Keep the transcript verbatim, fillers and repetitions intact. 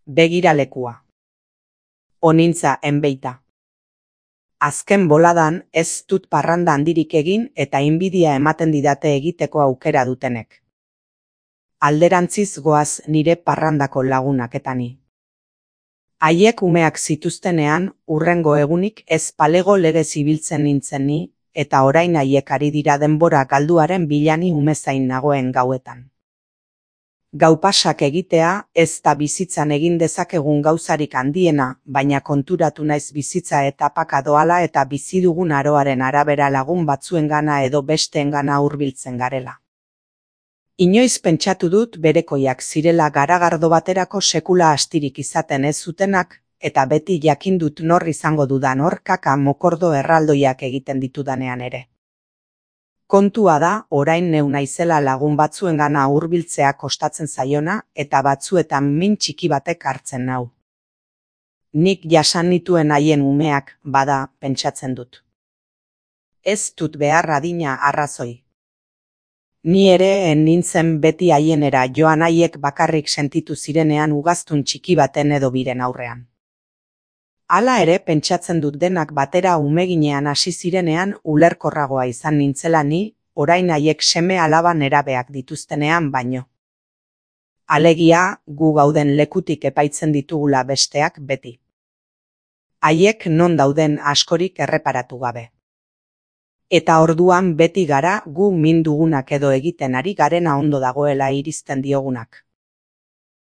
Begiralekua. Onintza enbeita. Azken boladan ez dut parranda handirik egin eta inbidia ematen didate egiteko aukera dutenek. Alderantziz goaz nire parrandako lagunaketani. Haiek umeak zituztenean, urrengo egunik ez palego legez ibiltzen nintzen ni, eta orain haiek ari dira denbora galduaren bilani umezain nagoen gauetan. Gaupasak egitea ez da bizitzan egin dezakegun gauzarik handiena, baina konturatu naiz bizitza etapaka doala eta bizi dugun aroaren arabera lagun batzuengana edo besteengana hurbiltzen garela. Inoiz pentsatu dut berekoiak zirela garagardo baterako sekula astirik izaten ez zutenak, eta beti jakin dut nor izango dudan horkaka mokordo erraldoiak egiten ditudanean ere. Kontua da, orain neu naizela lagun batzuengana hurbiltzea kostatzen zaiona eta batzuetan min txiki batek hartzen nau. Nik jasan nituen haien umeak, bada, pentsatzen dut. Ez dut behar adina arrazoi. Ni ere en nintzen beti haienera joan haiek bakarrik sentitu zirenean ugaztun txiki baten edo biren aurrean. Hala ere pentsatzen dut denak batera umeginean hasi zirenean ulerkorragoa izan nintzela ni, orain haiek seme alaba nerabeak dituztenean baino. Alegia, gu gauden lekutik epaitzen ditugula besteak beti. Haiek non dauden askorik erreparatu gabe. Eta orduan beti gara gu min dugunak edo egiten ari garena ondo dagoela iristen diogunak.